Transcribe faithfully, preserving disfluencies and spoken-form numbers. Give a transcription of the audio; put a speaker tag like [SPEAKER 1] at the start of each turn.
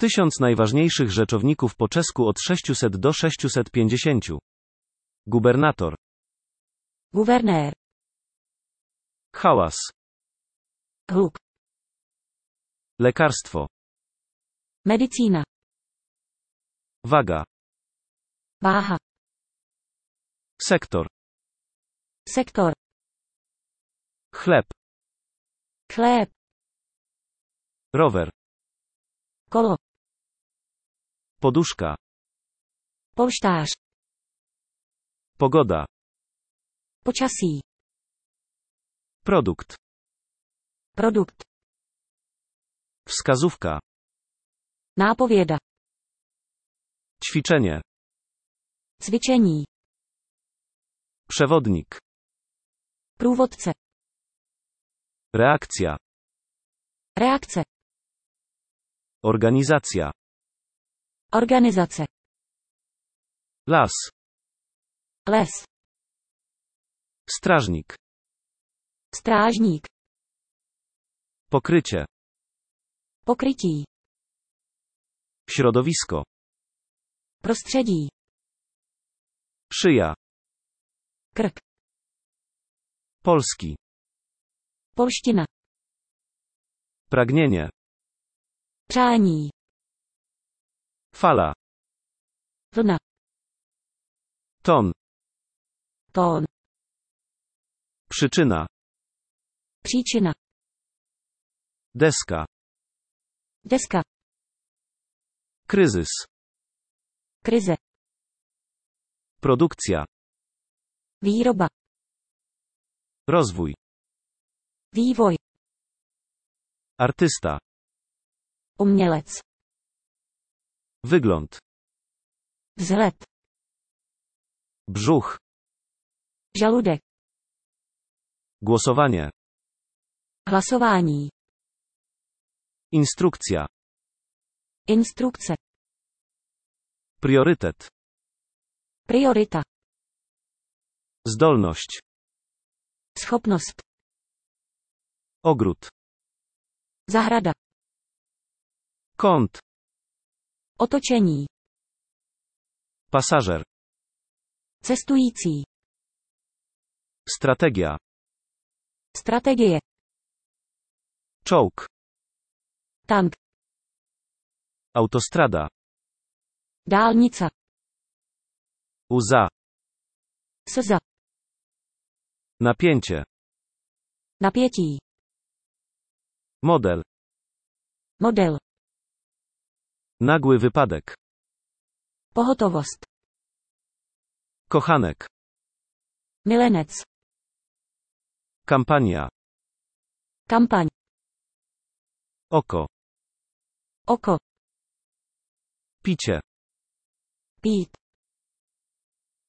[SPEAKER 1] Tysiąc najważniejszych rzeczowników po czesku od sześciuset do sześciuset pięćdziesięciu. Gubernator.
[SPEAKER 2] Guvernér.
[SPEAKER 1] Hałas.
[SPEAKER 2] Hluk.
[SPEAKER 1] Lekarstwo.
[SPEAKER 2] Medicína.
[SPEAKER 1] Waga.
[SPEAKER 2] Váha.
[SPEAKER 1] Sektor.
[SPEAKER 2] Sektor.
[SPEAKER 1] Chleb.
[SPEAKER 2] Chléb.
[SPEAKER 1] Rower.
[SPEAKER 2] Kolo.
[SPEAKER 1] Poduszka.
[SPEAKER 2] Polštář.
[SPEAKER 1] Pogoda.
[SPEAKER 2] Počasí.
[SPEAKER 1] Produkt.
[SPEAKER 2] Produkt.
[SPEAKER 1] Wskazówka.
[SPEAKER 2] Nápověda.
[SPEAKER 1] Ćwiczenie.
[SPEAKER 2] Cvičení.
[SPEAKER 1] Przewodnik.
[SPEAKER 2] Průvodce.
[SPEAKER 1] Reakcja.
[SPEAKER 2] Reakce.
[SPEAKER 1] Organizacja.
[SPEAKER 2] Organizace.
[SPEAKER 1] Las.
[SPEAKER 2] Les.
[SPEAKER 1] Strażnik.
[SPEAKER 2] Strážník.
[SPEAKER 1] Pokrycie.
[SPEAKER 2] Pokrytí.
[SPEAKER 1] Środowisko.
[SPEAKER 2] Prostředí.
[SPEAKER 1] Szyja.
[SPEAKER 2] Krk.
[SPEAKER 1] Polski.
[SPEAKER 2] Polština.
[SPEAKER 1] Pragnienie.
[SPEAKER 2] Přání.
[SPEAKER 1] Fala.
[SPEAKER 2] Vlna.
[SPEAKER 1] Ton.
[SPEAKER 2] Tón.
[SPEAKER 1] Przyczyna.
[SPEAKER 2] Příčina.
[SPEAKER 1] Deska.
[SPEAKER 2] Deska.
[SPEAKER 1] Kryzys.
[SPEAKER 2] Krize.
[SPEAKER 1] Produkcja.
[SPEAKER 2] Výroba.
[SPEAKER 1] Rozwój.
[SPEAKER 2] Vývoj.
[SPEAKER 1] Artysta.
[SPEAKER 2] Umělec.
[SPEAKER 1] Wygląd.
[SPEAKER 2] Vzhled.
[SPEAKER 1] Brzuch.
[SPEAKER 2] Žaludek.
[SPEAKER 1] Głosowanie.
[SPEAKER 2] Hlasování.
[SPEAKER 1] Instrukcja.
[SPEAKER 2] Instrukce.
[SPEAKER 1] Priorytet.
[SPEAKER 2] Priorita.
[SPEAKER 1] Zdolność.
[SPEAKER 2] Schopnost.
[SPEAKER 1] Ogród.
[SPEAKER 2] Zahrada.
[SPEAKER 1] Kąt.
[SPEAKER 2] Otočení.
[SPEAKER 1] Pasażer.
[SPEAKER 2] Cestující.
[SPEAKER 1] Strategia.
[SPEAKER 2] Strategie.
[SPEAKER 1] Czołg.
[SPEAKER 2] Tank.
[SPEAKER 1] Autostrada.
[SPEAKER 2] Dálnica.
[SPEAKER 1] Łza.
[SPEAKER 2] Slza.
[SPEAKER 1] Napięcie.
[SPEAKER 2] Napětí.
[SPEAKER 1] Model.
[SPEAKER 2] Model.
[SPEAKER 1] Nagły wypadek.
[SPEAKER 2] Pohotovost.
[SPEAKER 1] Kochanek.
[SPEAKER 2] Milenec.
[SPEAKER 1] Kampania.
[SPEAKER 2] Kampaň.
[SPEAKER 1] Oko.
[SPEAKER 2] Oko.
[SPEAKER 1] Picie.
[SPEAKER 2] Pít.